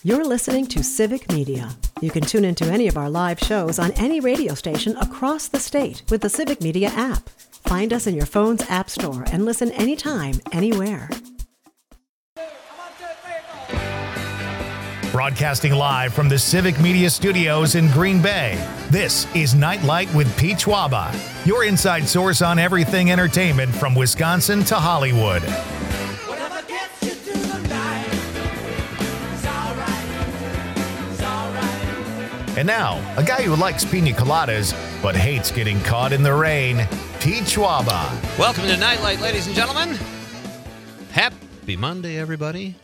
You're listening to Civic Media. You can tune into any of our live shows on any radio station across the state with the Civic Media app. Find us in your phone's app store and listen anytime, anywhere. Broadcasting live from the Civic Media Studios in Green Bay, this is Nightlight with Pete Schwaba, your inside source on everything entertainment from Wisconsin to Hollywood. Whatever gets you through the night, it's all right. And now, a guy who likes pina coladas but hates getting caught in the rain, Pete Schwaba. Welcome to Nightlight, ladies and gentlemen. Happy Monday, everybody.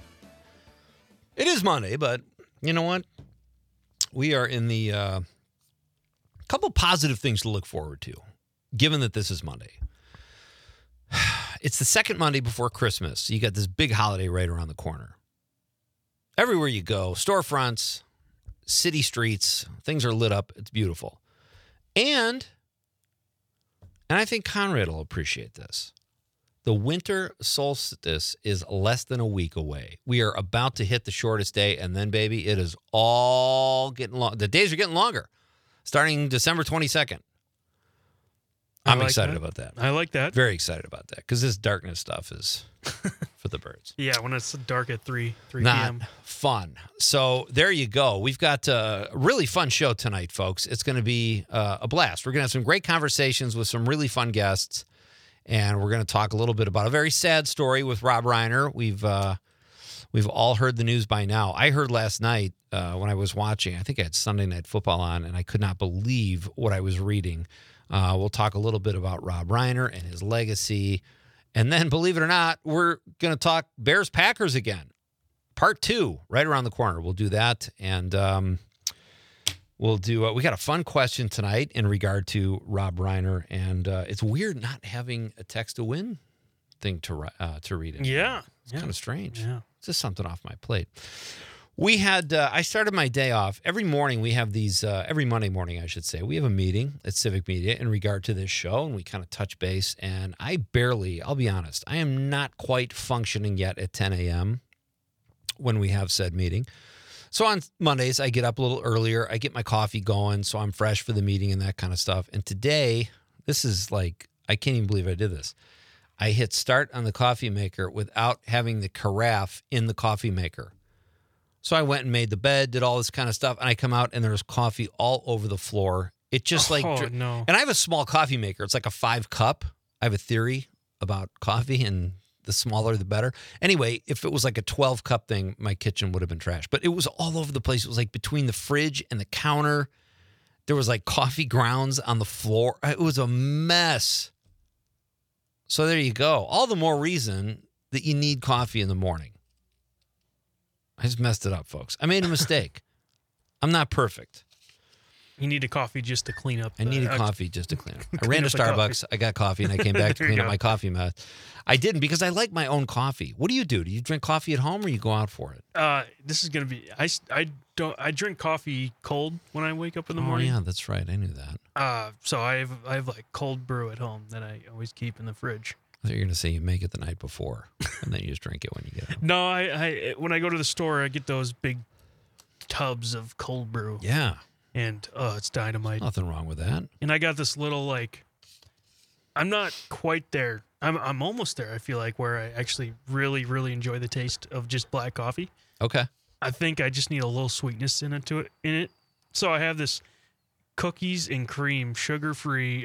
It is Monday, but you know what? We are in the couple positive things to look forward to, given that this is Monday. It's the second Monday before Christmas. You got this big holiday right around the corner. Everywhere you go, storefronts, city streets, things are lit up. It's beautiful. And I think Conrad will appreciate this. The winter solstice is less than a week away. We are about to hit the shortest day, and then, baby, it is all getting long. The days are getting longer, starting December 22nd. I'm excited about that. I like that. Very excited about that, because this darkness stuff is for the birds. Yeah, when it's dark at 3 Not p.m. fun. So there you go. We've got a really fun show tonight, folks. It's going to be a blast. We're going to have some great conversations with some really fun guests. And we're going to talk a little bit about a very sad story with Rob Reiner. We've all heard the news by now. I heard last night when I was watching, I think I had Sunday Night Football on, and I could not believe what I was reading. We'll talk a little bit about Rob Reiner and his legacy. And then, believe it or not, we're going to talk Bears-Packers again. Part 2, right around the corner. We'll do that. And we'll do. We got a fun question tonight in regard to Rob Reiner, and it's weird not having a text to win thing to read it. Yeah, It's kind of strange. Yeah. It's just something off my plate. We had. I started my day off every morning. We have these every Monday morning, I should say. We have a meeting at Civic Media in regard to this show, and we kind of touch base. And I'll be honest, I am not quite functioning yet at 10 a.m. when we have said meeting. So on Mondays, I get up a little earlier. I get my coffee going, so I'm fresh for the meeting and that kind of stuff. And today, this is like, I can't even believe I did this. I hit start on the coffee maker without having the carafe in the coffee maker. So I went and made the bed, did all this kind of stuff, and I come out and there's coffee all over the floor. It just no. And I have a small coffee maker. It's like a 5-cup. I have a theory about coffee, and the smaller, the better. Anyway, if it was like a 12-cup thing, my kitchen would have been trash. But it was all over the place. It was like between the fridge and the counter. There was like coffee grounds on the floor. It was a mess. So there you go. All the more reason that you need coffee in the morning. I just messed it up, folks. I made a mistake. I'm not perfect. You need a coffee just to clean up. I needed coffee just to clean up. I Clean ran to up the coffee. Starbucks. I got coffee, and I came back to There you clean up go. my coffee mess. I didn't because I like my own coffee. What do you do? Do you drink coffee at home, or you go out for it? This is gonna be. I drink coffee cold when I wake up in the morning. Oh, yeah, that's right. I knew that. So I have like cold brew at home that I always keep in the fridge. I thought you were going to say you make it the night before, and then you just drink it when you get home. No, I when I go to the store, I get those big tubs of cold brew. Yeah, And it's dynamite. nothing wrong with that. And I got this little like, I'm not quite there. I'm almost there. I feel like where I actually really enjoy the taste of just black coffee. Okay. I think I just need a little sweetness in it. So I have this cookies and cream sugar-free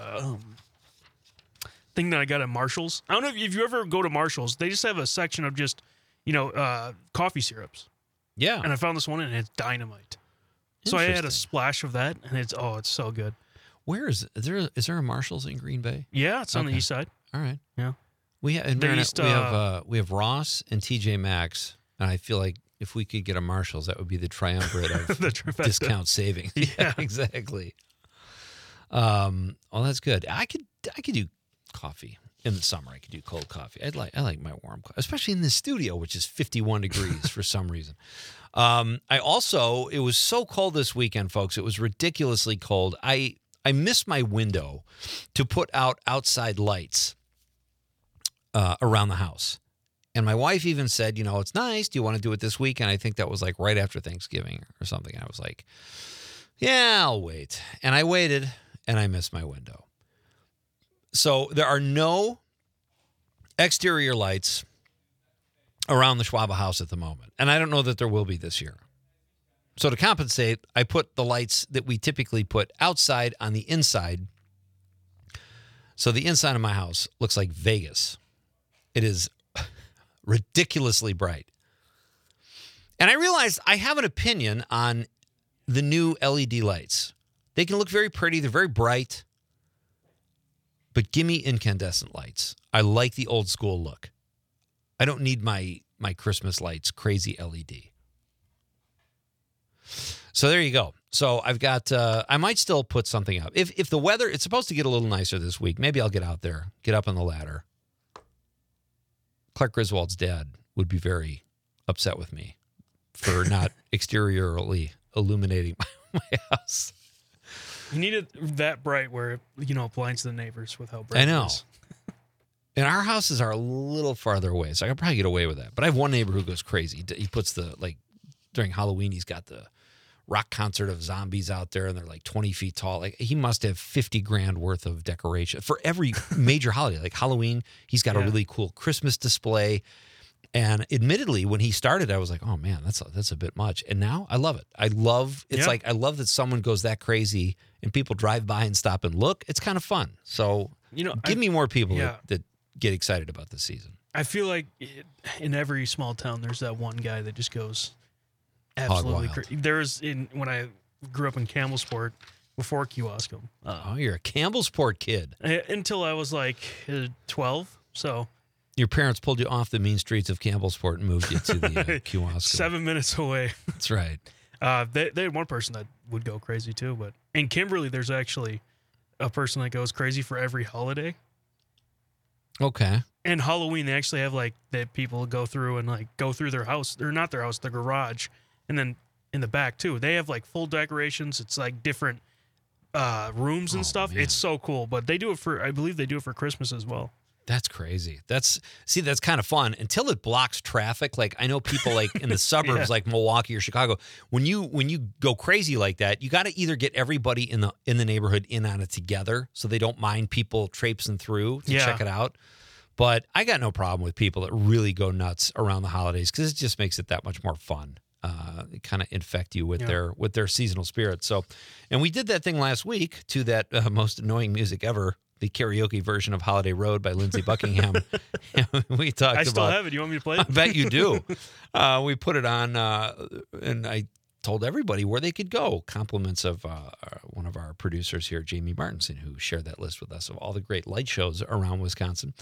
thing that I got at Marshall's. I don't know if you ever go to Marshall's. They just have a section of just coffee syrups. Yeah. And I found this one and it's dynamite. So I had a splash of that and it's so good. Where is it? Is there a Marshall's in Green Bay? Yeah, it's on the Okay. east side. All right. Yeah. We have, in They Marinette, used we have Ross and TJ Maxx, and I feel like if we could get a Marshall's, that would be the triumvirate of The trifecta. discount savings. Yeah, exactly. Well, that's good. I could do coffee in the summer. I could do cold coffee. I like my warm coffee, especially in the studio, which is 51 degrees for some reason. It was so cold this weekend, folks. It was ridiculously cold. I missed my window to put out outside lights around the house. And my wife even said, it's nice. Do you want to do it this week? And I think that was like right after Thanksgiving or something. I was like, yeah, I'll wait. And I waited, and I missed my window. So there are no exterior lights around the Schwaba house at the moment. And I don't know that there will be this year. So to compensate, I put the lights that we typically put outside on the inside. So the inside of my house looks like Vegas. It is ridiculously bright. And I realized I have an opinion on the new LED lights. They can look very pretty. They're very bright. But give me incandescent lights. I like the old school look. I don't need my Christmas lights, crazy LED. So there you go. So I've got, I might still put something up. If the weather, it's supposed to get a little nicer this week. Maybe I'll get out there, get up on the ladder. Clark Griswold's dad would be very upset with me for not exteriorly illuminating my house. You need it that bright where it blinds the neighbors with how bright I know. it is. And our houses are a little farther away, so I could probably get away with that. But I have one neighbor who goes crazy. He puts during Halloween, he's got the rock concert of zombies out there, and they're like 20 feet tall. Like, he must have $50,000 worth of decoration for every major holiday. Like Halloween, he's got a really cool Christmas display. And admittedly, when he started, I was like, oh man, that's a bit much. And now I love it. I love that someone goes that crazy and people drive by and stop and look. It's kind of fun. So give me more people that get excited about this season. I feel like in every small town, there's that one guy that just goes absolutely crazy. When I grew up in Campbellsport before Kewaskum. You're a Campbellsport kid. Until I was like 12. So your parents pulled you off the mean streets of Campbellsport and moved you to the Kewaskum. 7 minutes away. That's right. They had one person that would go crazy too, but in Kimberly, there's actually a person that goes crazy for every holiday. Okay. And Halloween, they actually have that people go through and go through their house, or not their house, the garage, and then in the back too. They have full decorations. It's different rooms and stuff. Man. It's so cool. But they do it I believe they do it for Christmas as well. That's crazy. That's kind of fun until it blocks traffic. Like, I know people in the suburbs like Milwaukee or Chicago, when you go crazy like that, you got to either get everybody in the neighborhood in on it together so they don't mind people traipsing through to check it out. But I got no problem with people that really go nuts around the holidays because it just makes it that much more fun. Kind of infect you with their seasonal spirit. So, and we did that thing last week to that most annoying music ever, the karaoke version of Holiday Road by Lindsey Buckingham. We talked about. I still have it. You want me to play it? I bet you do. We put it on, and I told everybody where they could go. Compliments of one of our producers here, Jamie Martinson, who shared that list with us of all the great light shows around Wisconsin.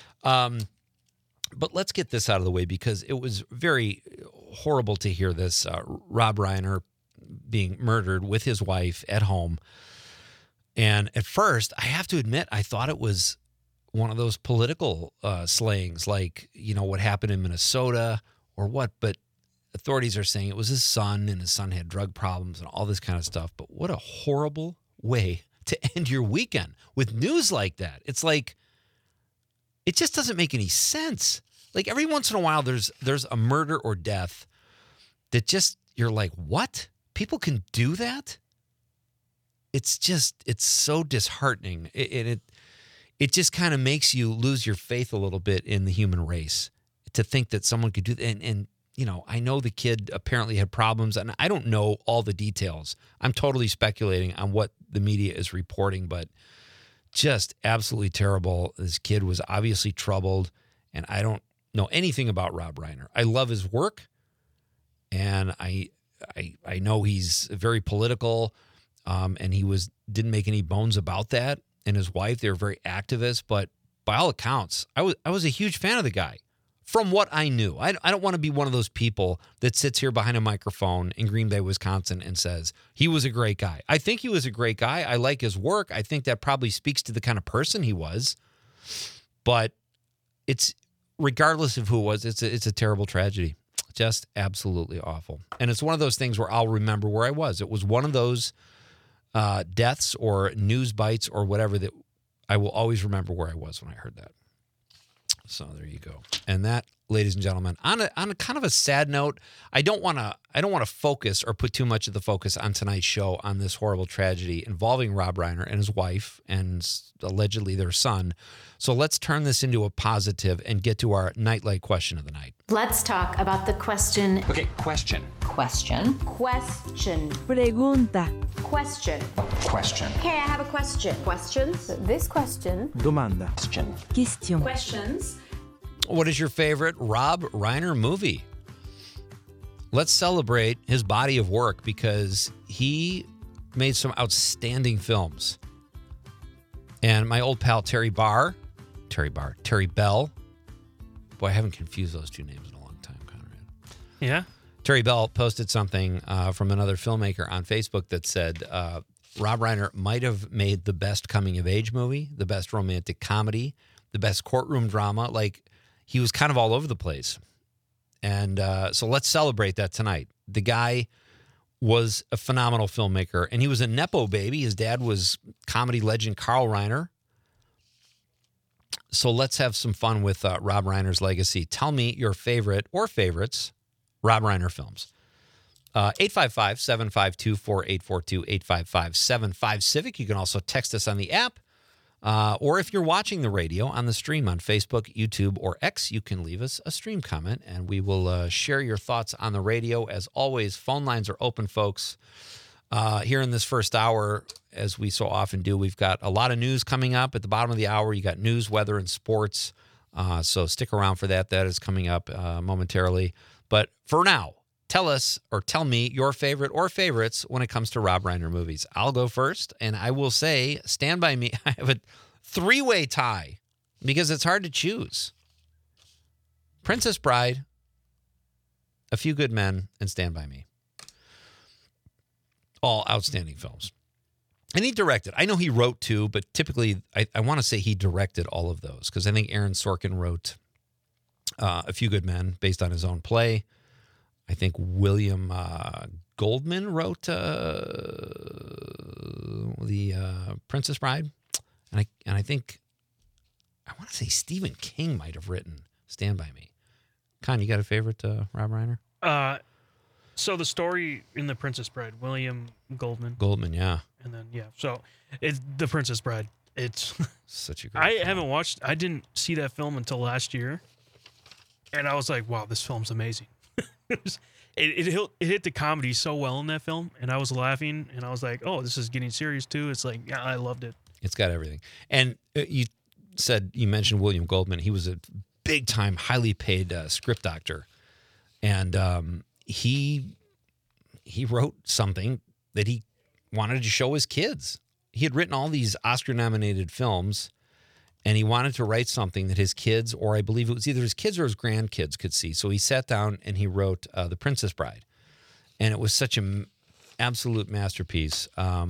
But let's get this out of the way because it was very horrible to hear this. Rob Reiner being murdered with his wife at home. And at first, I have to admit, I thought it was one of those political slayings, like, what happened in Minnesota or what. But authorities are saying it was his son, and his son had drug problems and all this kind of stuff. But what a horrible way to end your weekend with news like that. It's like, it just doesn't make any sense. Like, every once in a while, there's a murder or death that just, you're like, what? People can do that? It's so disheartening. It just kind of makes you lose your faith a little bit in the human race to think that someone could do that. And I know the kid apparently had problems, and I don't know all the details. I'm totally speculating on what the media is reporting, but just absolutely terrible. This kid was obviously troubled, and I don't know anything about Rob Reiner. I love his work, and I know he's very political. And he didn't make any bones about that. And his wife, they were very activist. But by all accounts, I was a huge fan of the guy from what I knew. I don't want to be one of those people that sits here behind a microphone in Green Bay, Wisconsin, and says he was a great guy. I think he was a great guy. I like his work. I think that probably speaks to the kind of person he was. But it's, regardless of who it was, it's a terrible tragedy. Just absolutely awful. And it's one of those things where I'll remember where I was. It was one of those deaths or news bites or whatever that I will always remember where I was when I heard that. So there you go. And that, ladies and gentlemen, on a kind of a sad note, I don't want to focus or put too much of the focus on tonight's show on this horrible tragedy involving Rob Reiner and his wife and allegedly their son. So let's turn this into a positive and get to our Nightlight question of the night. Let's talk about the question. Okay, question. Question. Pregunta. Question. Question. Okay, I have a question. Questions? This question. Domanda. Question. Questions. What is your favorite Rob Reiner movie? Let's celebrate his body of work because he made some outstanding films. And my old pal Terry Bell. Boy, I haven't confused those two names in a long time, Conrad. Yeah. Terry Bell posted something from another filmmaker on Facebook that said Rob Reiner might have made the best coming-of-age movie, the best romantic comedy, the best courtroom drama. Like, he was kind of all over the place. And so let's celebrate that tonight. The guy was a phenomenal filmmaker, and he was a Nepo baby. His dad was comedy legend Carl Reiner. So let's have some fun with Rob Reiner's legacy. Tell me your favorite or favorites Rob Reiner films. 855-752-4842, 855-75-CIVIC. You can also text us on the app. Or if you're watching the radio on the stream on Facebook, YouTube, or X, you can leave us a stream comment, and we will share your thoughts on the radio. As always, phone lines are open, folks. Here in this first hour, as we so often do, we've got a lot of news coming up. At the bottom of the hour, you got news, weather, and sports. So stick around for that. That is coming up momentarily. But for now, tell us or tell me your favorite or favorites when it comes to Rob Reiner movies. I'll go first, and I will say, stand by me. I have a three-way tie because it's hard to choose. Princess Bride, A Few Good Men, and Stand By Me. All outstanding films. And he directed. I know he wrote too, but typically I want to say he directed all of those because I think Aaron Sorkin wrote A Few Good Men based on his own play. I think William Goldman wrote the Princess Bride, and I think I want to say Stephen King might have written Stand By Me. Con, you got a favorite Rob Reiner? So the story in The Princess Bride, William Goldman. Goldman, yeah. And then, yeah. So it's The Princess Bride. It's such a great film. I didn't see that film until last year. And I was like, wow, this film's amazing. It hit the comedy so well in that film. And I was laughing. And I was like, oh, this is getting serious too. It's like, yeah, I loved it. It's got everything. And you mentioned William Goldman. He was a big-time, highly paid script doctor. And he wrote something that he wanted to show his kids. He had written all these Oscar-nominated films, and he wanted to write something that his kids, or I believe it was either his kids or his grandkids, could see. So he sat down and he wrote The Princess Bride. And it was such an absolute masterpiece.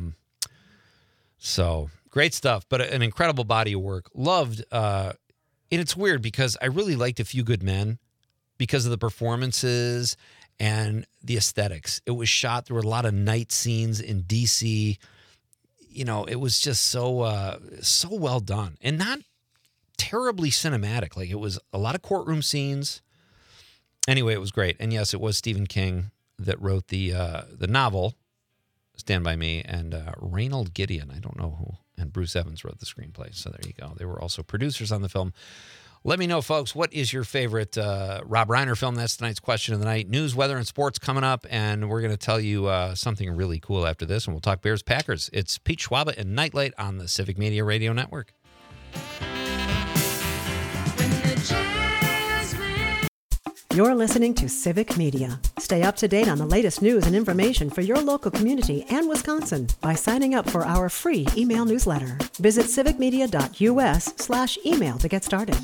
So great stuff, but an incredible body of work. Loved, and it's weird because I really liked A Few Good Men because of the performances and the aesthetics. It was shot, there were a lot of night scenes in D.C., it was just so well done and not terribly cinematic. Like, it was a lot of courtroom scenes. Anyway, it was great. And yes, it was Stephen King that wrote the novel, Stand By Me, and Reynold Gideon, I don't know who, and Bruce Evans wrote the screenplay. So there you go. They were also producers on the film. Let me know, folks, what is your favorite Rob Reiner film? That's tonight's question of the night. News, weather, and sports coming up, and we're going to tell you something really cool after this, and we'll talk Bears-Packers. It's Pete Schwaba and Nightlight on the Civic Media Radio Network. You're listening to Civic Media. Stay up to date on the latest news and information for your local community and Wisconsin by signing up for our free email newsletter. Visit civicmedia.us/email to get started.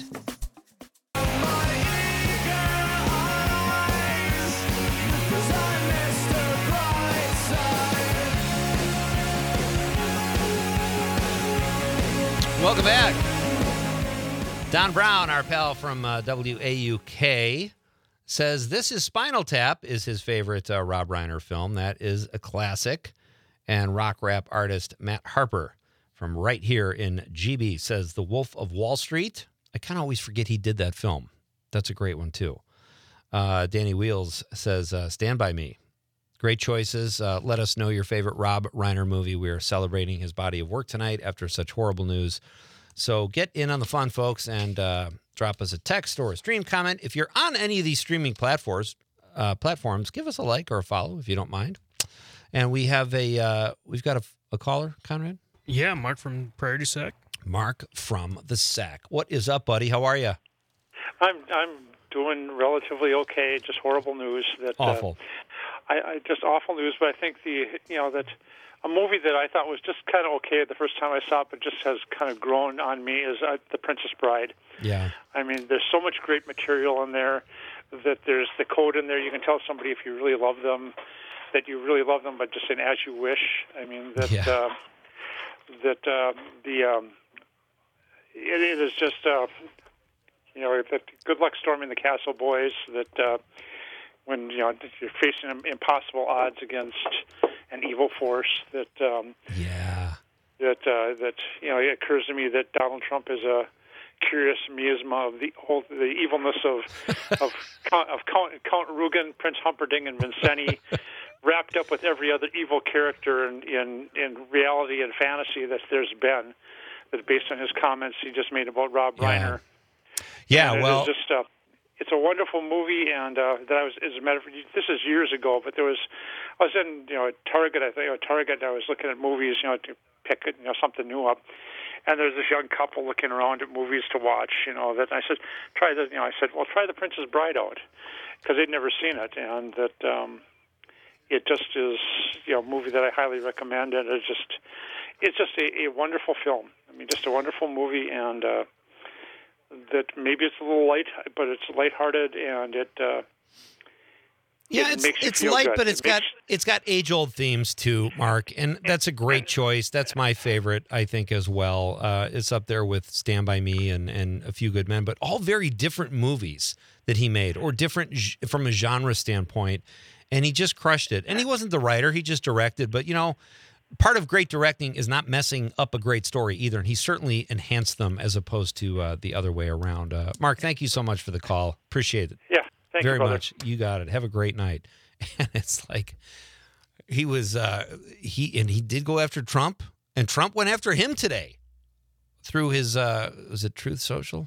Welcome back. Don Brown, our pal from WAUK, says this is Spinal Tap is his favorite Rob Reiner film. That is a classic. And rock rap artist Matt Harper from right here in GB says The Wolf of Wall Street. I kind of always forget he did that film. That's a great one, too. Danny Wheels says, Stand By Me. Great choices. Let us know your favorite Rob Reiner movie. We are celebrating his body of work tonight after such horrible news. So get in on the fun, folks, and drop us a text or a stream comment. If you're on any of these streaming platforms, give us a like or a follow if you don't mind. And we've got a caller, Conrad? Yeah, Mark from Prairie du Sac. Mark from the Sac. What is up, buddy? How are you? I'm doing relatively okay. Just horrible news. Awful. I just awful news. But I think that a movie that I thought was just kind of okay the first time I saw it, but just has kind of grown on me is The Princess Bride. Yeah. I mean, there's so much great material in there that there's the code in there. You can tell somebody if you really love them that you really love them, but just saying as you wish. I mean that it is just that good luck storming the castle, boys. That when you're facing impossible odds against an evil force. That it occurs to me that Donald Trump is a curious miasma of the evilness of Count Rugen, Prince Humperdinck, and Vincenti, wrapped up with every other evil character in reality and fantasy that there's been. That based on his comments he just made about Rob Reiner. Yeah, and well, it's a wonderful movie, and that I was, as a matter of fact, this is years ago, but I was in Target. I was looking at movies, to pick something new up, and there's this young couple looking around at movies to watch. That I said, try the. I said, well, try The Princess Bride out, because they'd never seen it, and that it just is a movie that I highly recommend, and it's just a wonderful film. I mean, just a wonderful movie, and that maybe it's a little light, but it's lighthearted, and it makes you feel light, good. but it's got age-old themes too, Mark, and that's a great choice. That's my favorite, I think, as well. It's up there with Stand By Me and A Few Good Men, but all very different movies that he made, or different from a genre standpoint, and he just crushed it. And he wasn't the writer; he just directed. But part of great directing is not messing up a great story either, and he certainly enhanced them as opposed to the other way around. Mark, thank you so much for the call. Appreciate it. Yeah, thank you very brother. much. You got it. Have a great night. And it's like he was he did go after Trump, and Trump went after him today through his was it Truth Social?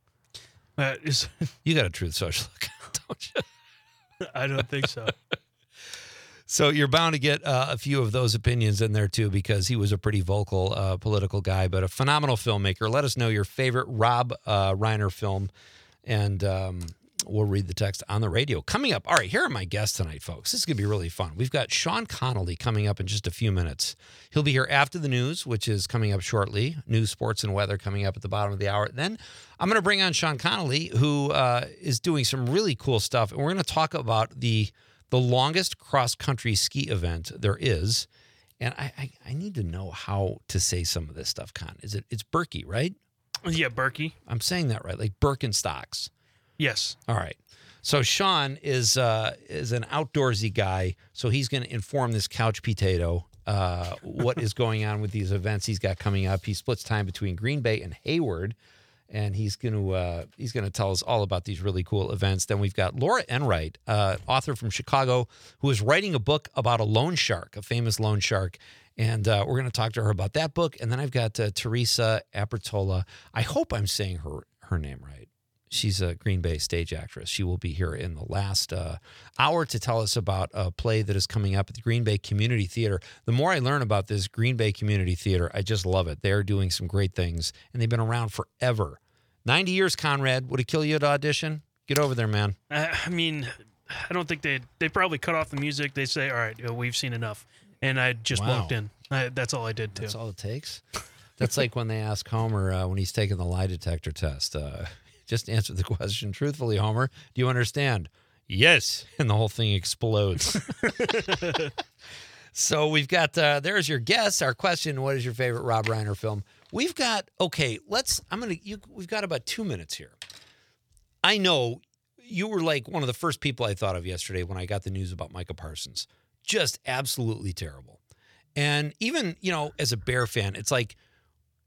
You got a Truth Social account, don't you? I don't think so. So you're bound to get a few of those opinions in there, too, because he was a pretty vocal political guy, but a phenomenal filmmaker. Let us know your favorite Rob Reiner film, and we'll read the text on the radio. Coming up, all right, here are my guests tonight, folks. This is going to be really fun. We've got Sean Connolly coming up in just a few minutes. He'll be here after the news, which is coming up shortly. News, sports, and weather coming up at the bottom of the hour. Then I'm going to bring on Sean Connolly, who is doing some really cool stuff, and we're going to talk about the longest cross-country ski event there is. And I need to know how to say some of this stuff, Con. It's Berkey, right? Yeah, Berkey. I'm saying that right, like Birkenstocks. Yes. All right. So Sean is an outdoorsy guy, so he's going to inform this couch potato what is going on with these events he's got coming up. He splits time between Green Bay and Hayward, and he's going to tell us all about these really cool events. Then we've got Laura Enright, author from Chicago, who is writing a book about a loan shark, a famous loan shark, and we're going to talk to her about that book. And then I've got Teresa Apertola. I hope I'm saying her name right. She's a Green Bay stage actress. She will be here in the last hour to tell us about a play that is coming up at the Green Bay Community Theater. The more I learn about this Green Bay Community Theater, I just love it. They're doing some great things, and they've been around forever. 90 years, Conrad. Would it kill you to audition? Get over there, man. I mean, I don't think they probably cut off the music. They say, all right, we've seen enough. And I just walked in. That's all I did, too. That's all it takes? That's like when they ask Homer when he's taking the lie detector test. Just answer the question truthfully, Homer. Do you understand? Yes. And the whole thing explodes. So we've got, there's your guess. Our question, what is your favorite Rob Reiner film? We've got, we've got about 2 minutes here. I know you were like one of the first people I thought of yesterday when I got the news about Micah Parsons. Just absolutely terrible. And even, as a Bear fan, it's like,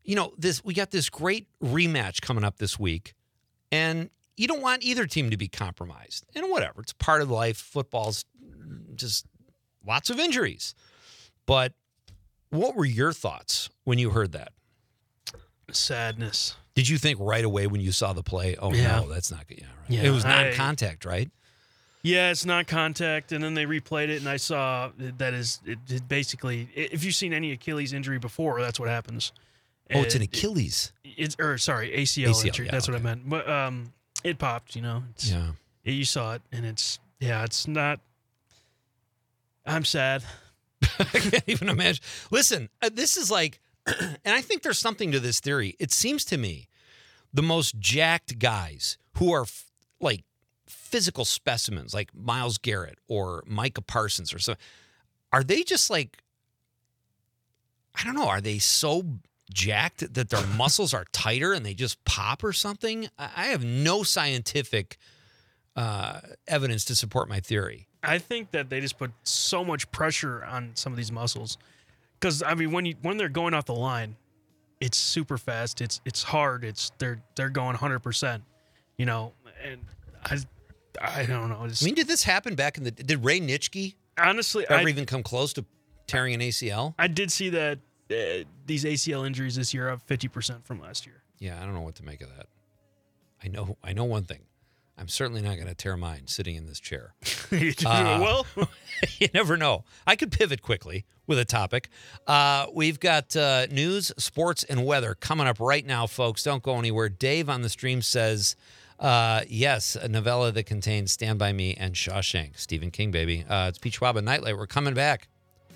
we got this great rematch coming up this week, and you don't want either team to be compromised. And whatever, it's part of life. Football's just lots of injuries. But what were your thoughts when you heard that? Sadness. Did you think right away when you saw the play, oh, Yeah. no, that's not good? Yeah, right. Yeah, It was non-contact, right? Yeah, it's not contact, and then they replayed it, and I saw that it basically, if you've seen any Achilles injury before, that's what happens. Oh, it's an Achilles. ACL injury. yeah, That's what I okay. meant. But it popped, Yeah. You saw it, and it's not. I'm sad. I can't even imagine. Listen, this is like, and I think there's something to this theory. It seems to me the most jacked guys who are like physical specimens, like Myles Garrett or Micah Parsons or so, are they just like, I don't know, are they so jacked that their muscles are tighter and they just pop or something? I have no scientific evidence to support my theory. I think that they just put so much pressure on some of these muscles, because I mean, when they're going off the line, it's super fast. It's hard. They're going 100%. And I don't know. I mean, did this happen back in did Ray Nitschke Honestly, ever even come close to tearing an ACL? I did see that these ACL injuries this year are up 50% from last year. Yeah, I don't know what to make of that. I know one thing. I'm certainly not going to tear mine sitting in this chair. Well, You never know. I could pivot quickly with a topic. We've got news, sports, and weather coming up right now, folks. Don't go anywhere. Dave on the stream says, yes, a novella that contains Stand By Me and Shawshank. Stephen King, baby. It's Pete Schwab and Nightlight. We're coming back.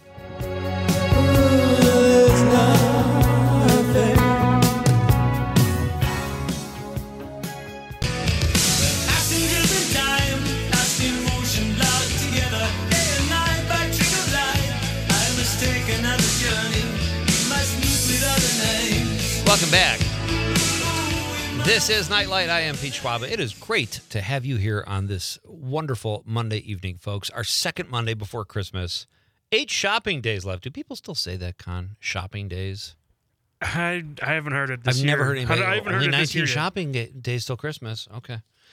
Passengers in time, lost in motion, locked together, day and night by trick of light. I must take another journey, must meet with other names. Welcome back. This is Nightlight. I am Pete Schwab. It is great to have you here on this wonderful Monday evening, folks. Our second Monday before Christmas. 8 shopping days left. Do people still say that, Con? Shopping days? I haven't heard it this I've year. never heard anybody. I haven't Only heard it this 19 year yet. shopping days till Christmas. Okay.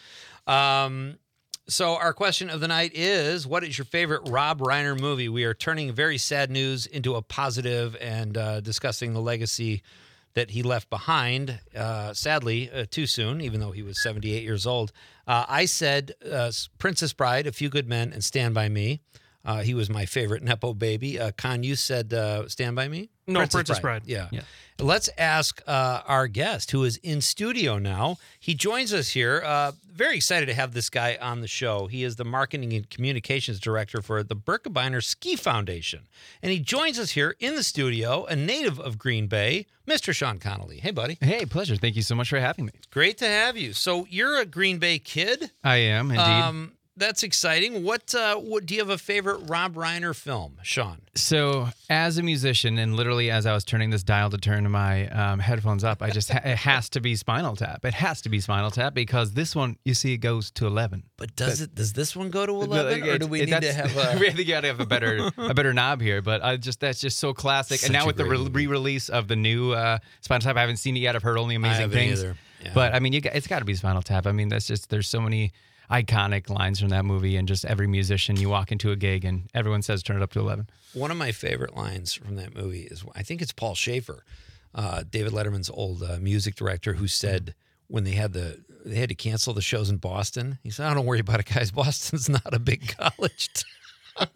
So our question of the night is, what is your favorite Rob Reiner movie? We are turning very sad news into a positive and discussing the legacy that he left behind, sadly, too soon, even though he was 78 years old. I said Princess Bride, A Few Good Men, and Stand By Me. He was my favorite Nepo baby. Con, you said Stand By Me? No, Princess Bride. Yeah. Let's ask our guest, who is in studio now. He joins us here. Very excited to have this guy on the show. He is the marketing and communications director for the Birkebeiner Ski Foundation. And he joins us here in the studio, a native of Green Bay, Mr. Sean Connolly. Hey, buddy. Hey, pleasure. Thank you so much for having me. Great to have you. So you're a Green Bay kid. I am, indeed. That's exciting. What do you have a favorite Rob Reiner film, Sean? So, as a musician, and literally as I was turning this dial to turn my headphones up, I just it has to be Spinal Tap. It has to be Spinal Tap because this one, you see, it goes to 11. But does this one go to 11, or do we need to have a? We got to have a better knob here. But that's just so classic. Such and now a with the great movie. re-release of the new Spinal Tap, I haven't seen it yet. I've heard only amazing haven't things. either. Yeah. But I mean, it's got to be Spinal Tap. I mean, there's so many iconic lines from that movie, and just every musician, you walk into a gig and everyone says turn it up to 11. One of my favorite lines from that movie is, I think it's Paul Schaefer, David Letterman's old music director, who said when they had to cancel the shows in Boston, he said, "Oh, don't worry about it, guys. Boston's not a big college town."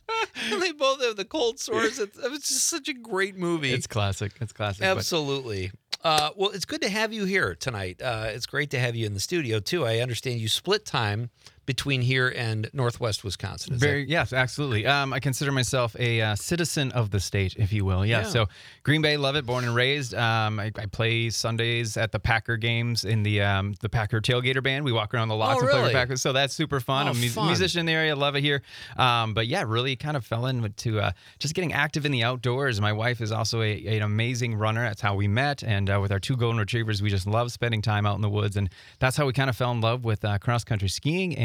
And they both have the cold sores. It was just such a great movie. It's classic. It's classic. but- Absolutely. Well, it's good to have you here tonight. It's great to have you in the studio, too. I understand you split time between here and Northwest Wisconsin. Is that- Yes, absolutely. I consider myself a citizen of the state, if you will. Yeah. Yeah. So Green Bay, love it. Born and raised. I play Sundays at the Packer games in the Packer tailgater band. We walk around the lots and play really? with Packers. So that's super fun. Oh, I'm a fun. musician in the area. Love it here. But yeah, really kind of fell into just getting active in the outdoors. My wife is also an amazing runner. That's how we met. And with our 2 golden retrievers, we just love spending time out in the woods. And that's how we kind of fell in love with cross country skiing and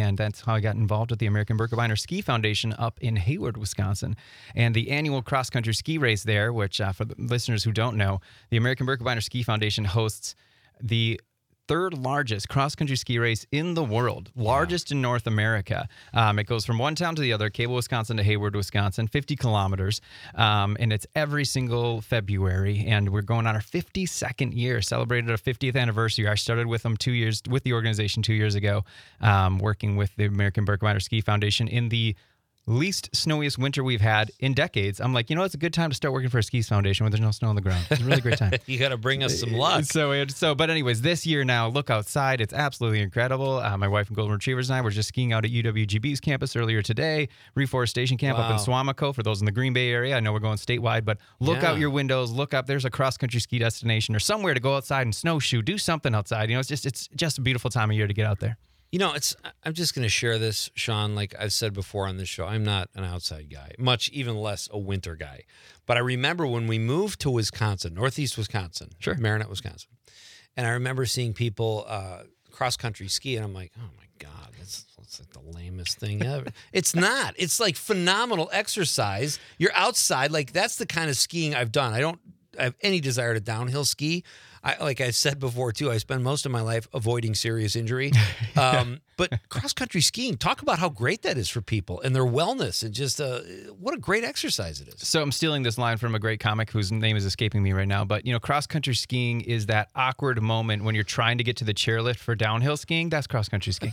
and that's how I got involved with the American Birkebeiner Ski Foundation up in Hayward, Wisconsin. And the annual cross-country ski race there, which for the listeners who don't know, the American Birkebeiner Ski Foundation hosts the third largest cross-country ski race in the world, largest in North America. It goes from one town to the other, Cable, Wisconsin to Hayward, Wisconsin, 50 kilometers, and it's every single February, and we're going on our 52nd year, celebrated our 50th anniversary. I started with them 2 years, with the organization 2 years ago, working with the American Birkebeiner Ski Foundation in the least snowiest winter we've had in decades. I'm like, it's a good time to start working for a ski foundation when there's no snow on the ground. It's a really great time. You got to bring us some luck. But anyways, this year now, look outside. It's absolutely incredible. My wife and Golden Retrievers and I were just skiing out at UWGB's campus earlier today, reforestation camp up in Swamico for those in the Green Bay area. I know we're going statewide, but look out your windows, look up. There's a cross-country ski destination or somewhere to go outside and snowshoe, do something outside. It's just a beautiful time of year to get out there. I'm just going to share this, Sean. Like I've said before on this show, I'm not an outside guy, much even less a winter guy. But I remember when we moved to Wisconsin, Northeast Wisconsin, Marinette, Wisconsin, and I remember seeing people cross-country ski, and I'm like, oh my God, that's like the lamest thing ever. It's not. It's like phenomenal exercise. You're outside. Like that's the kind of skiing I've done. I don't have any desire to downhill ski. Like I said before, too, I spend most of my life avoiding serious injury. But cross-country skiing, talk about how great that is for people and their wellness and just what a great exercise it is. So I'm stealing this line from a great comic whose name is escaping me right now. But, cross-country skiing is that awkward moment when you're trying to get to the chairlift for downhill skiing. That's cross-country skiing.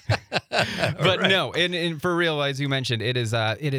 But right. No, and for real, as you mentioned, it is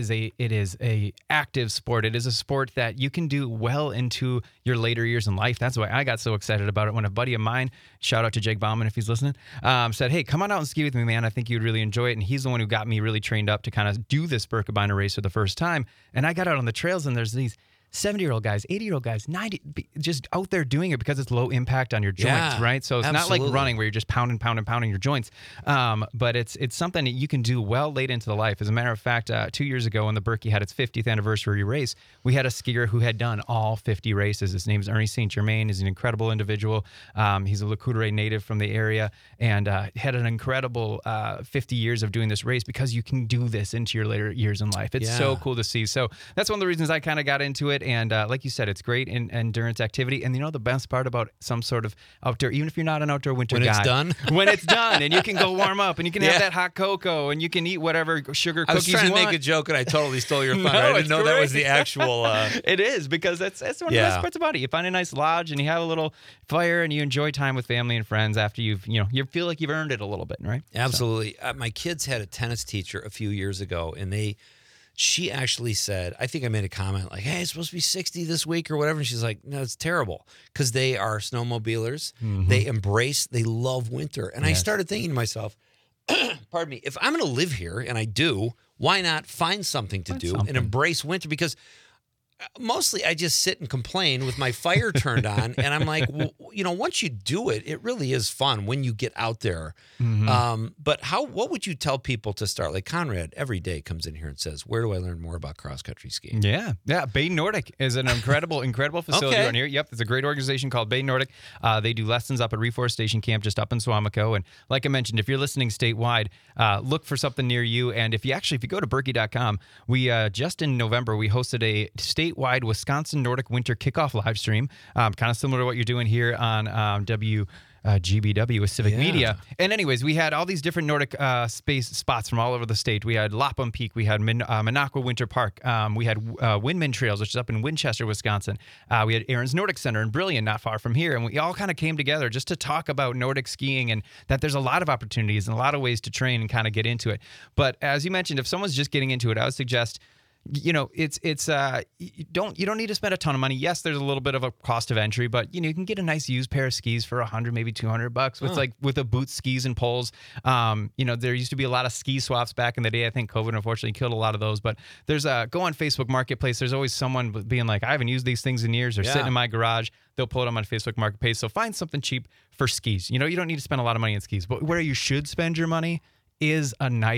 a active sport. It is a sport that you can do well into your later years in life. That's why I got so excited about it when a buddy of mine, shout out to Jake Bauman if he's listening, said, hey, come on out and ski with me, man. I think you'd really enjoy it. And he's the one who got me really trained up to kind of do this Birkebeiner race for the first time. And I got out on the trails, and there's these 70-year-old guys, 80-year-old guys, 90, just out there doing it because it's low impact on your joints, right? So it's not like running where you're just pounding your joints. But it's something that you can do well late into the life. As a matter of fact, 2 years ago when the Birkie had its 50th anniversary race, we had a skier who had done all 50 races. His name is Ernie St. Germain. He's an incredible individual. He's a Le Coudray native from the area and had an incredible 50 years of doing this race because you can do this into your later years in life. It's so cool to see. So that's one of the reasons I kind of got into it. And like you said, it's great in endurance activity. And the best part about some sort of outdoor, even if you're not an outdoor winter guy. When it's done and you can go warm up and you can have that hot cocoa and you can eat whatever sugar cookies you want. I was trying to make a joke and I totally stole your thunder. I didn't know that was the actual... It is, because that's one of the best parts about it. You find a nice lodge and you have a little fire and you enjoy time with family and friends after you feel like you've earned it a little bit, right? Absolutely. So. My kids had a tennis teacher a few years ago, and she actually said, I think I made a comment like, hey, it's supposed to be 60 this week or whatever. And she's like, no, it's terrible, because they are snowmobilers. Mm-hmm. They love winter. And I started thinking to myself, pardon me, if I'm going to live here, and I do, why not find something to do and embrace winter? Because mostly I just sit and complain with my fire turned on. And I'm like, once you do it, it really is fun when you get out there. Mm-hmm. But what would you tell people to start? Like Conrad every day comes in here and says, where do I learn more about cross-country skiing? Yeah. Bay Nordic is an incredible facility around here. Yep. It's a great organization called Bay Nordic. They do lessons up at Reforestation Camp just up in Swamico. And like I mentioned, if you're listening statewide, look for something near you. And if you go to Birkie.com, we just in November, we hosted a statewide Wisconsin Nordic Winter Kickoff live stream, kind of similar to what you're doing here on GBW with Civic Media. And anyways, we had all these different Nordic space spots from all over the state. We had Lapham Peak, we had Minocqua Winter Park, we had Windman Trails, which is up in Winchester, Wisconsin. We had Aaron's Nordic Center in Brillion, not far from here. And we all kind of came together just to talk about Nordic skiing and that there's a lot of opportunities and a lot of ways to train and kind of get into it. But as you mentioned, if someone's just getting into it, I would suggest you don't need to spend a ton of money. Yes, there's a little bit of a cost of entry, but you can get a nice used pair of skis for $100, maybe $200 with a boot, skis, and poles. There used to be a lot of ski swaps back in the day. I think COVID unfortunately killed a lot of those. But there's go on Facebook Marketplace. There's always someone being like, I haven't used these things in years. They're sitting in my garage. They'll pull it on Facebook Marketplace. So find something cheap for skis. You don't need to spend a lot of money on skis, but where you should spend your money is a nice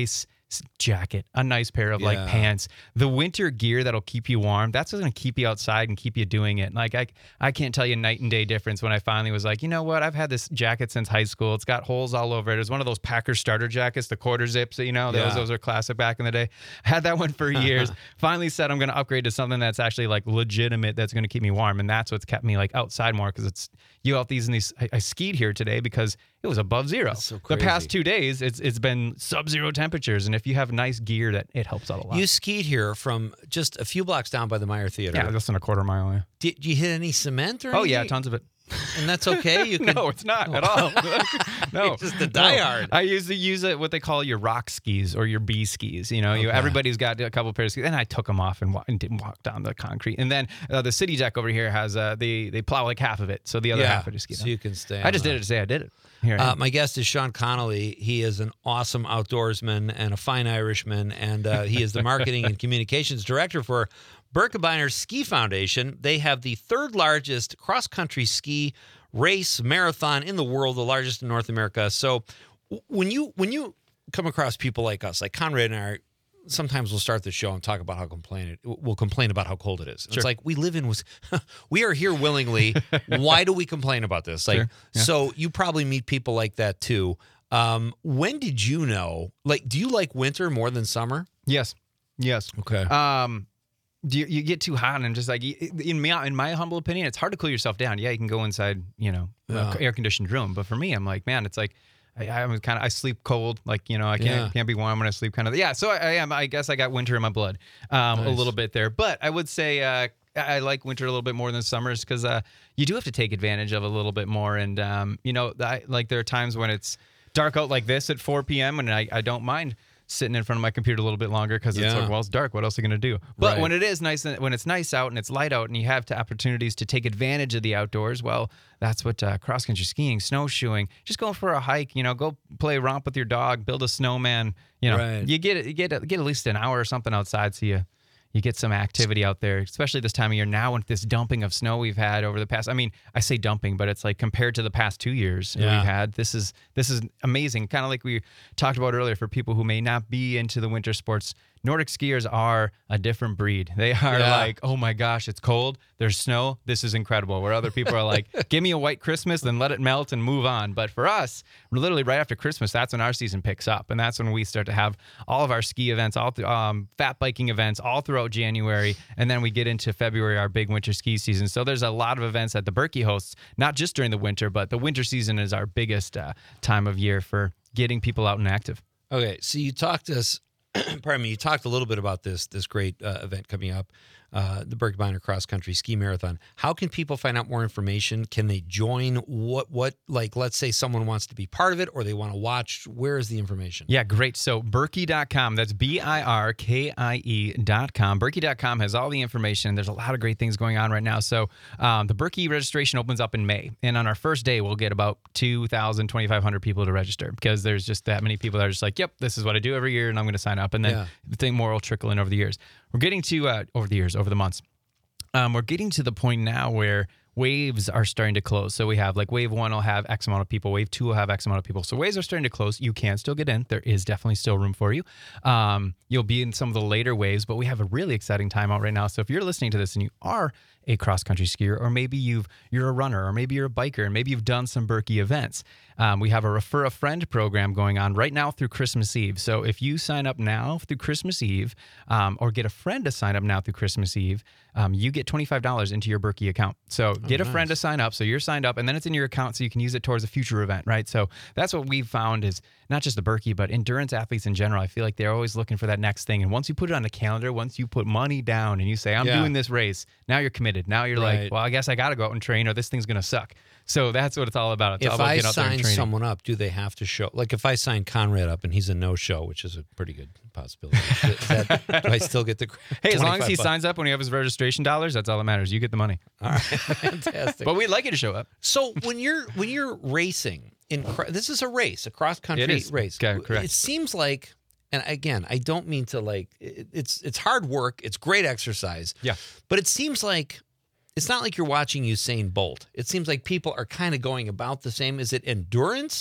jacket, a nice pair of like Yeah. pants, the winter gear that'll keep you warm. That's what's going to keep you outside and keep you doing it. Like I can't tell you night and day difference when I finally was like, you know what? I've had this jacket since high school. It's got holes all over it. It was one of those Packer starter jackets, the quarter zips, you know, Yeah. those are classic back in the day. I had that one for years. Finally said I'm going to upgrade to something that's actually like legitimate, that's going to keep me warm. And that's what's kept me like outside more, because it's you out these and these. I skied here today because it was above zero. That's so The past crazy. 2 days, it's been sub-zero temperatures, and if you have nice gear, that it helps out a lot. You skied here from just a few blocks down by the Meyer Theater. Yeah, less than a quarter mile. Yeah. Did you hit any cement or Oh yeah, anything? tons of it. And that's okay? You can, No, it's not at all. No, You're just a diehard. I used to use it what they call your rock skis or your B skis. You know, everybody's got a couple pairs of skis. And I took them off and didn't walk down the concrete. And then the city deck over here has they plow like half of it, so the other half I just ski. so you can stay. I just on did it to say I did it. Here, I am. My guest is Sean Connolly. He is an awesome outdoorsman and a fine Irishman, and he is the marketing and communications director for Birkebeiner Ski Foundation. They have the third largest cross-country ski race marathon in the world, the largest in North America. So when you come across people like us, like Conrad and I, sometimes we'll start the show and talk about we'll complain about how cold it is. It's like we live in, we are here willingly. Why do we complain about this? Like, Sure. Yeah. so you probably meet people like that too. When did you know, like, do you like winter more than summer? Yes. Okay. You get too hot and just like in my humble opinion, it's hard to cool yourself down. Yeah, you can go inside, you know, air conditioned room, but for me, I'm like, man, it's like I sleep cold, like, you know, I can't be warm when I sleep kind of. Yeah, so I am. I guess I got winter in my blood, a little bit there, but I would say I like winter a little bit more than summers because you do have to take advantage of it a little bit more, and you know, like there are times when it's dark out like this at 4 p.m. and I don't mind sitting in front of my computer a little bit longer because it's like, well, it's dark. What else are you going to do? But Right. when it is nice, when it's nice out and it's light out and you have opportunities to take advantage of the outdoors, well, that's what cross-country skiing, snowshoeing, just going for a hike, you know, go play romp with your dog, build a snowman, you know, Right. you get at least an hour or something outside so you get some activity out there, especially this time of year now with this dumping of snow we've had over the past. I mean, I say dumping, but it's like compared to the past 2 years Yeah. we've had, this is amazing. Kind of like we talked about earlier, for people who may not be into the winter sports, Nordic skiers are a different breed. They are like, oh my gosh, it's cold, there's snow, this is incredible. Where other people are like, give me a white Christmas, then let it melt and move on. But for us, literally right after Christmas, that's when our season picks up. And that's when we start to have all of our ski events, all fat biking events all throughout January. And then we get into February, our big winter ski season. So there's a lot of events that the Berkey hosts, not just during the winter, but the winter season is our biggest time of year for getting people out and active. Okay, so you talked to us. Pardon me. You talked a little bit about this great event coming up, the Birkebeiner Cross Country Ski Marathon. How can people find out more information? Can they join? What like, let's say someone wants to be part of it or they want to watch. Where is the information? Yeah, great. So Birkey.com, that's BIRKIE.com. Birkey.com has all the information. There's a lot of great things going on right now. So the Birkey registration opens up in May. And on our first day, we'll get about 2,000, 2,500 people to register because there's just that many people that are just like, yep, this is what I do every year and I'm going to sign up. And then the thing more will trickle in over the years. We're getting to, over the months. We're getting to the point now where waves are starting to close. So we have like wave 1 will have X amount of people. Wave 2 will have X amount of people. So waves are starting to close. You can still get in. There is definitely still room for you. You'll be in some of the later waves, but we have a really exciting time out right now. So if you're listening to this and you are a cross-country skier, or maybe you're a runner, or maybe you're a biker, and maybe you've done some Birkey events, we have a Refer a Friend program going on right now through Christmas Eve. So if you sign up now through Christmas Eve, or get a friend to sign up now through Christmas Eve, you get $25 into your Birkey account. So get a friend to sign up, so you're signed up, and then it's in your account so you can use it towards a future event, right? So that's what we've found is not just the Birkey, but endurance athletes in general. I feel like they're always looking for that next thing. And once you put it on the calendar, once you put money down and you say, I'm doing this race, now you're committed. Now you're like, well, I guess I got to go out and train or this thing's going to suck. So that's what it's all about. It's all If about I getting out there and sign training. someone up, do they have to show? Like if I sign Conrad up and he's a no-show, which is a pretty good possibility, do I still get the Hey, as long as he $25? signs up when he has his registration dollars, that's all that matters. You get the money. All right, fantastic. But we'd like you to show up. So when you're racing this is a race, a cross country It is. race. Okay, correct. It seems like, and again, I don't mean to like it's hard work. It's great exercise. Yeah. But it seems like it's not like you're watching Usain Bolt. It seems like people are kind of going about the same. Is it endurance?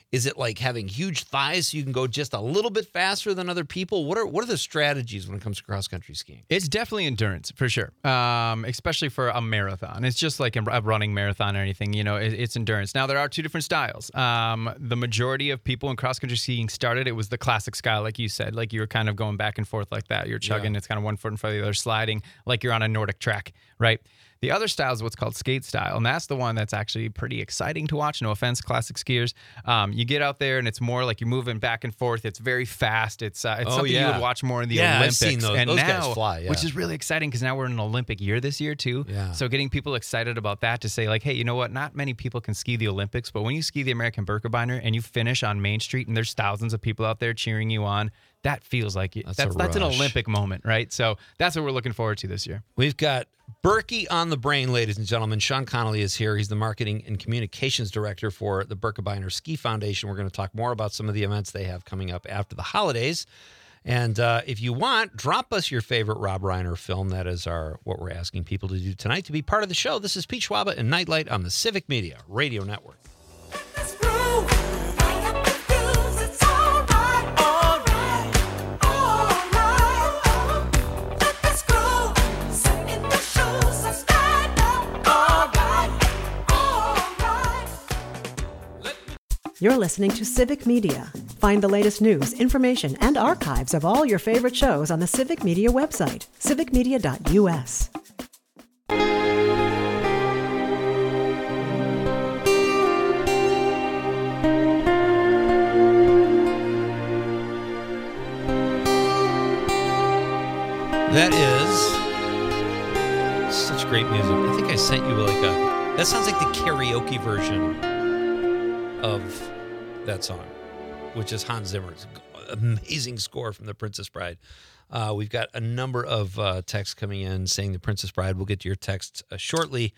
Is it like having huge thighs so you can go just a little bit faster than other people? What are the strategies when it comes to cross-country skiing? It's definitely endurance for sure, especially for a marathon. It's just like a running marathon or anything. It's endurance. Now, there are two different styles. The majority of people in cross-country skiing started, it was the classic style, like you said. Like you were kind of going back and forth like that. You're chugging. It's kind of one foot in front of the other, sliding like you're on a Nordic track, right? The other style is what's called skate style, and that's the one that's actually pretty exciting to watch. No offense, classic skiers. You get out there, and it's more like you're moving back and forth. It's very fast. It's something you would watch more in the Olympics. I've seen those. And those now, guys fly, which is really exciting because now we're in an Olympic year this year too. Yeah. So getting people excited about that to say like, hey, you know what? Not many people can ski the Olympics, but when you ski the American Birkebeiner and you finish on Main Street and there's thousands of people out there cheering you on, that feels like it. That's an Olympic moment, right? So that's what we're looking forward to this year. We've got Berkey on the brain, ladies and gentlemen. Sean Connolly is here. He's the marketing and communications director for the Birkebeiner Ski Foundation. We're going to talk more about some of the events they have coming up after the holidays. And if you want, drop us your favorite Rob Reiner film. That is what we're asking people to do tonight to be part of the show. This is Pete Schwaba and Nightlight on the Civic Media Radio Network. You're listening to Civic Media. Find the latest news, information, and archives of all your favorite shows on the Civic Media website, civicmedia.us. That is such great music. I think I sent you that sounds like the karaoke version of that song, which is Hans Zimmer's amazing score from The Princess Bride. We've got a number of texts coming in saying The Princess Bride. We'll get to your texts shortly.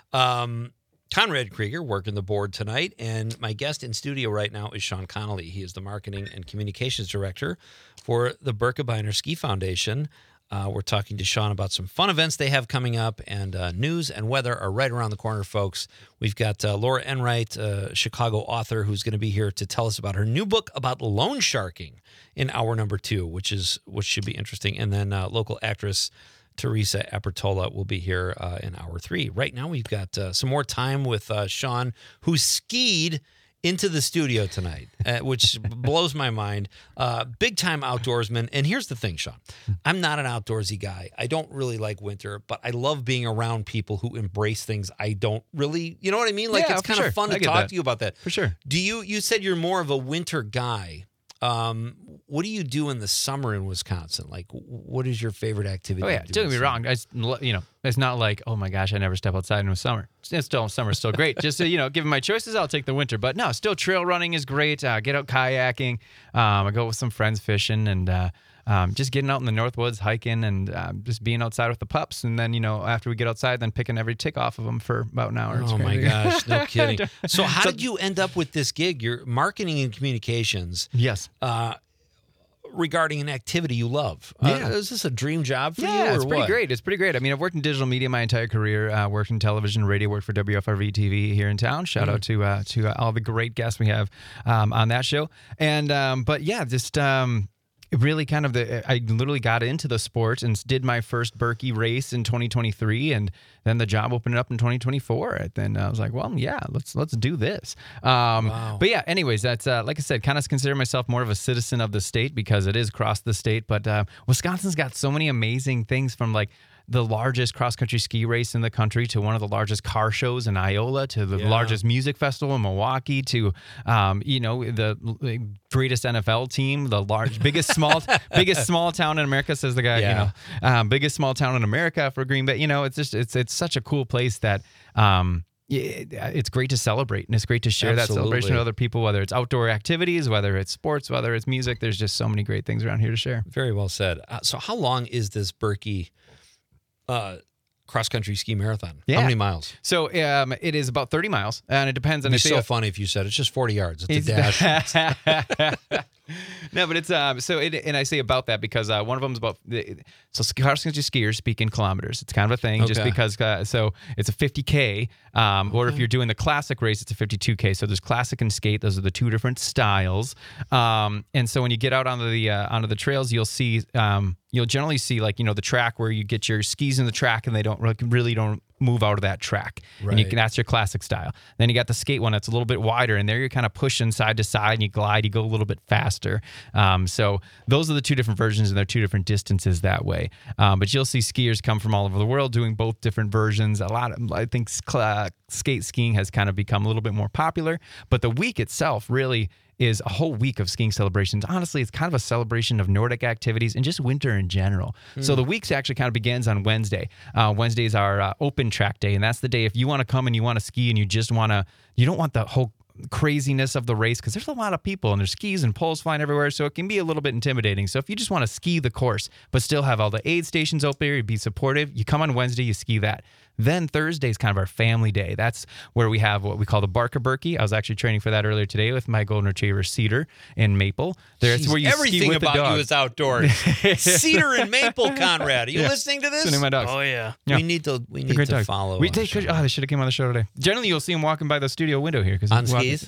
Conrad Krieger working the board tonight, and my guest in studio right now is Sean Connolly. He is the marketing and communications director for the Birkebeiner Ski Foundation. We're talking to Sean about some fun events they have coming up, and news and weather are right around the corner, folks. We've got Laura Enright, a Chicago author, who's going to be here to tell us about her new book about loan sharking in hour number 2, which should be interesting. And then local actress Teresa Apertola will be here in hour 3. Right now, we've got some more time with Sean, who skied into the studio tonight, which blows my mind. Big time outdoorsman. And here's the thing, Sean. I'm not an outdoorsy guy. I don't really like winter, but I love being around people who embrace things I don't really, you know what I mean? Like, Yeah, it's for kind of sure. fun I to get talk that. to you about that. For sure. You said you're more of a winter guy. What do you do in the summer in Wisconsin? Like, what is your favorite activity? Oh yeah, to do don't in get me the wrong. It's not like, oh my gosh, I never step outside in the summer. Summer's still great. Just given my choices, I'll take the winter. But no, still trail running is great. Get out kayaking. I go with some friends fishing and just getting out in the North Woods, hiking and just being outside with the pups. And then after we get outside, then picking every tick off of them for about an hour. It's Oh my crazy. gosh, no kidding. So how did you end up with this gig? You're marketing and communications. Yes. Regarding an activity you love. Yeah. Is this a dream job for you? Yeah, or it's pretty what? great. It's pretty great. I mean, I've worked in digital media my entire career. Worked in television, radio. Worked for WFRV TV here in town. Shout out to all the great guests we have on that show. And but yeah, just really kind of I literally got into the sport and did my first Berkey race in 2023, and then the job opened up in 2024. And then I was like, well, yeah, let's do this. But yeah, anyways, that's like I said, kind of consider myself more of a citizen of the state because it is across the state. But Wisconsin's got so many amazing things, from like the largest cross-country ski race in the country to one of the largest car shows in Iola to the largest music festival in Milwaukee to the greatest NFL team, the biggest small town in America, says the guy. Biggest small town in America for Green Bay. It's such a cool place that it's great to celebrate, and it's great to share that celebration with other people, whether it's outdoor activities, whether it's sports, whether it's music. There's just so many great things around here to share. Very well said. So how long is this Berkey cross-country ski marathon? Yeah. How many miles? So it is about 30 miles, and it depends on It'd be so funny if you said it's just 40 yards. It's a dash. No, but it's and I say about that because one of them is about cross country skiers speak in kilometers. It's kind of a thing just because so it's a 50K or if you're doing the classic race, it's a 52K. So there's classic and skate. Those are the two different styles. And so when you get out onto the trails, you'll see you'll generally see the track where you get your skis in the track and they don't really don't move out of that track. Right. And that's your classic style. Then you got the skate one that's a little bit wider, and there you're kind of pushing side to side and you glide, you go a little bit faster. So those are the two different versions, and they're two different distances that way. But you'll see skiers come from all over the world doing both different versions. I think skate skiing has kind of become a little bit more popular, but the week itself really is a whole week of skiing celebrations. Honestly, it's kind of a celebration of Nordic activities and just winter in general. So the week actually kind of begins on Wednesday. Wednesday is our open track day, and that's the day if you want to come and you want to ski and you don't want the whole craziness of the race because there's a lot of people and there's skis and poles flying everywhere, so it can be a little bit intimidating. So if you just want to ski the course but still have all the aid stations open here, be supportive, you come on Wednesday, you ski that. Then Thursday is kind of our family day. That's where we have what we call the Barker Berkey. I was actually training for that earlier today with my golden retriever Cedar in Maple. That's where you everything ski with about the dog. you is outdoors. Cedar and Maple, Conrad. Are you listening to this? Sending my dogs. Oh yeah. Yeah. We need to Great dogs. follow. They should have came on the show today. Generally, you'll see them walking by the studio window here on skis.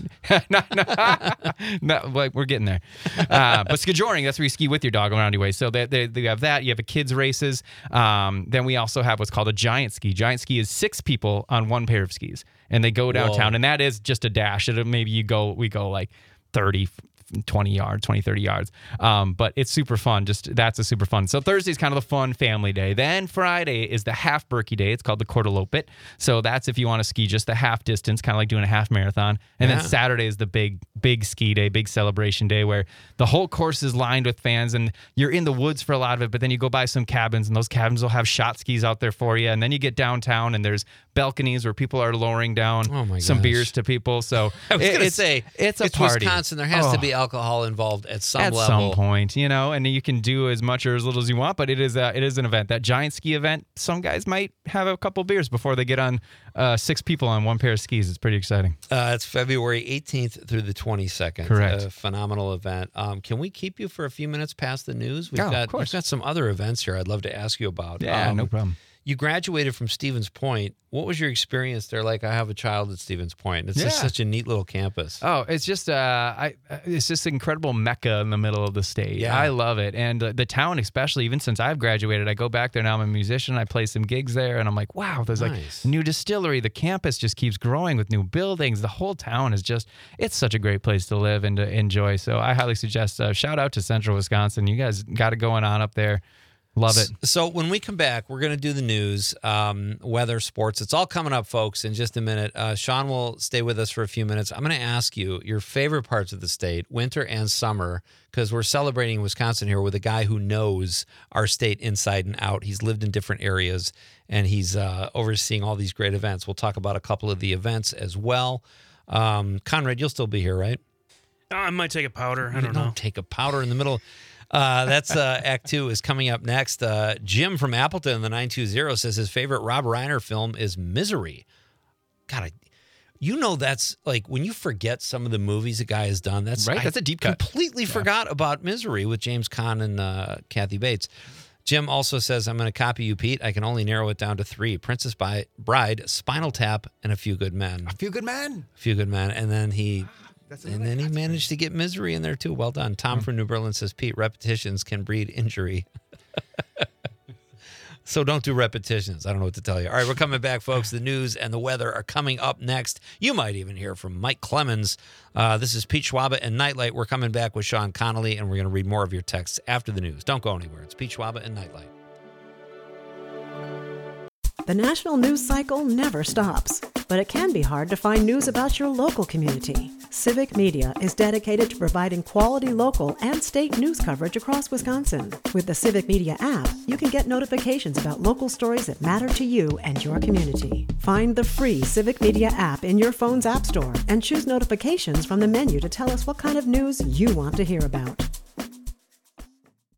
No, we're getting there. But skijoring, that's where you ski with your dog around your way. So they have that. You have a kids races. Then we also have what's called a giant ski. Giant ski is 6 people on one pair of skis, and they go downtown. And that is just a dash. We go like 30 yards, 30 yards. But it's super fun. That's a super fun. So Thursday's kind of the fun family day. Then Friday is the half Berkey day. It's called the Kortaloppet. So that's if you want to ski just the half distance, kind of like doing a half marathon. And then Saturday is the big ski day, big celebration day where the whole course is lined with fans and you're in the woods for a lot of it, but then you go by some cabins and those cabins will have shot skis out there for you. And then you get downtown and there's balconies where people are lowering down some beers to people. So I was going to say, it's a party. Wisconsin. There has to be alcohol involved at some level. At some point, and you can do as much or as little as you want, but it is an event. That giant ski event, some guys might have a couple beers before they get on 6 people on one pair of skis. It's pretty exciting. It's February 18th through the 22nd. Correct. A phenomenal event. Can we keep you for a few minutes past the news? We've of course. got some other events here I'd love to ask you about. Yeah, no problem. You graduated from Stevens Point. What was your experience there like? I have a child at Stevens Point. It's just such a neat little campus. Oh, it's just it's just an incredible mecca in the middle of the state. Yeah. I love it. And the town especially, even since I've graduated, I go back there now. I'm a musician. I play some gigs there, and I'm like, wow, there's like a new distillery. The campus just keeps growing with new buildings. The whole town is it's such a great place to live and to enjoy. So I highly suggest, shout out to Central Wisconsin. You guys got it going on up there. Love it. So when we come back, we're going to do the news, weather, sports. It's all coming up, folks, in just a minute. Sean will stay with us for a few minutes. I'm going to ask you your favorite parts of the state, winter and summer, because we're celebrating Wisconsin here with a guy who knows our state inside and out. He's lived in different areas, and he's overseeing all these great events. We'll talk about a couple of the events as well. Conrad, you'll still be here, right? I might take a powder. I don't know. Take a powder in the middle. That's Act 2 is coming up next. Jim from Appleton in the 920 says his favorite Rob Reiner film is Misery. God, that's like when you forget some of the movies a guy has done. That's right. That's a deep cut. Completely forgot about Misery with James Caan and Kathy Bates. Jim also says, I'm going to copy you, Pete. I can only narrow it down to 3. Princess Bride, Spinal Tap, and A Few Good Men. A Few Good Men. A Few Good Men. And then he managed to get Misery in there, too. Well done. Tom from New Berlin says, Pete, repetitions can breed injury. So don't do repetitions. I don't know what to tell you. All right, we're coming back, folks. The news and the weather are coming up next. You might even hear from Mike Clemens. This is Pete Schwaba and Nightlight. We're coming back with Sean Connolly, and we're going to read more of your texts after the news. Don't go anywhere. It's Pete Schwaba and Nightlight. The national news cycle never stops, but it can be hard to find news about your local community. Civic Media is dedicated to providing quality local and state news coverage across Wisconsin. With the Civic Media app, you can get notifications about local stories that matter to you and your community. Find the free Civic Media app in your phone's app store and choose notifications from the menu to tell us what kind of news you want to hear about.